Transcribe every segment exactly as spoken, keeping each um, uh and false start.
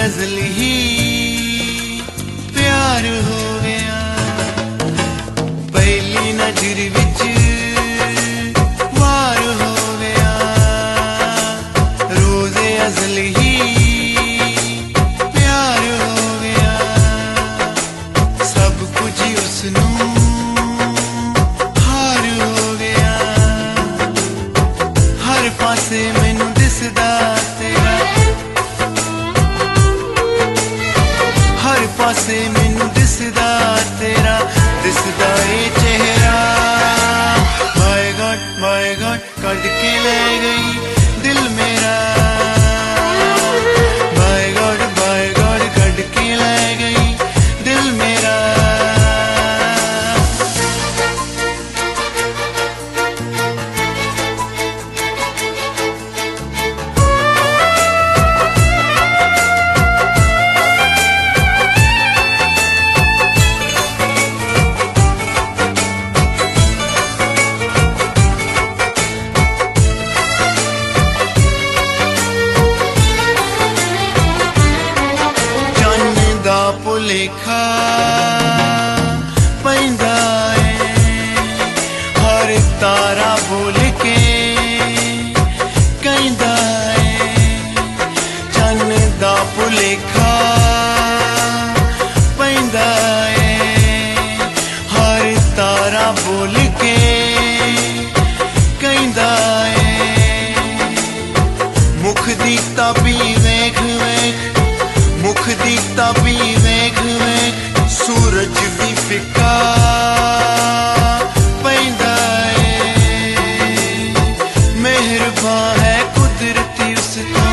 अज़ल ही प्यार हो गया। पहली नजर विच वार हो गया। रोज़े अज़ल ही प्यार हो गया। सब कुछ उसनू हार हो गया। हर पासे मैनू दिसदा तेरा, हर पासे मैनू दिसदा तेरा, दिसदा ए चेहरा। My God my God cut के ले गई दिल मेरा। My God my God cut के ले गई दिल मेरा। भुलेखा पैंदा है, हर तारा बोल के कहंदा है। चन्न दा भुलेखा पैंदा है, हर तारा बोल के कहंदा है। मुख दी ताबी वेख वेख, मुख दी ताबी वेख वेख, सूरज भी फिका पैंदा है। मेहरबान है कुदरती उस तो,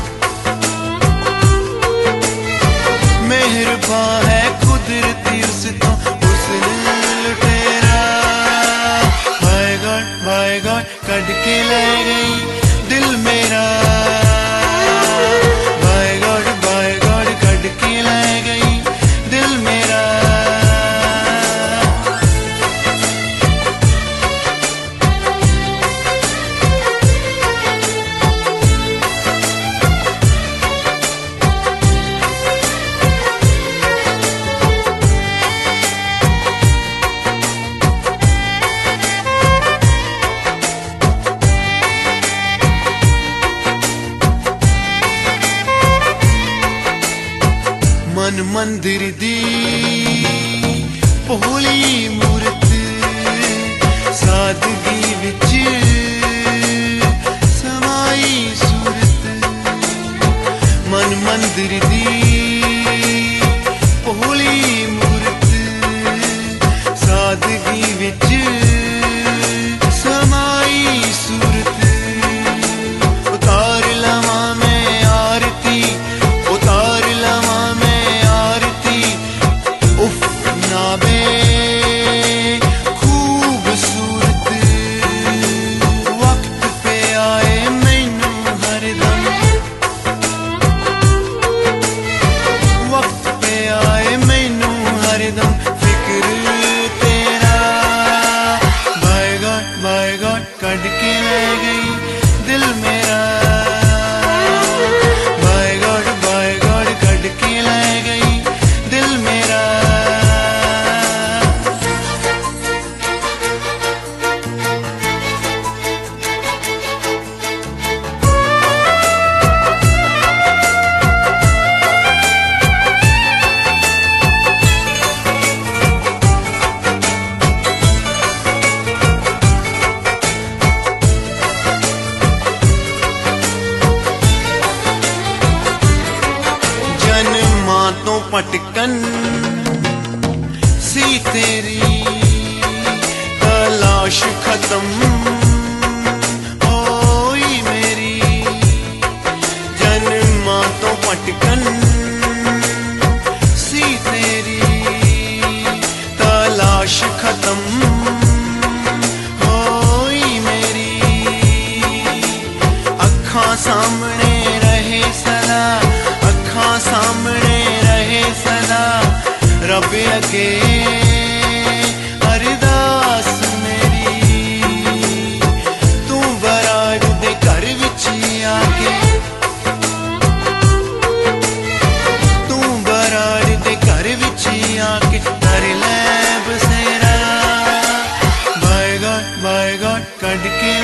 मेहरबान है कुदरती उस तो, उसने लुटेरा। My God my God cut के ले गई दिल मेरा। My God my God cut के ले गई दिल मेरा। मन मंदिर दी भोली मूरत, सादगी विच समाई सूरत। मन मंदिर दी भोली मूरत, सादगी विच समाई सूरत। उतार लवा मैं आरती, उतार लवा मैं आरती, उफ नाबे खूबसूरत। वक्त पे आए मैनू हरदम, वक्त पे आए मैनू हरदम फिक्र तेरा। My God my God cut के ले गई दिल मेरा। My God my God cut के ले गई दिल मेरा। जन्मां तो भटकन सी तेरी तलाश खत्म होई मेरी। जन्मां तो भटकन सी तेरी तलाश खत्म होई मेरी। अखां सामने रहे सदा, अखां सामने रहे सदा, रब अगे अरदास मेरी। तू बराड़ दे घर विच आके, आके कर ले बसेरा। By God by God cut के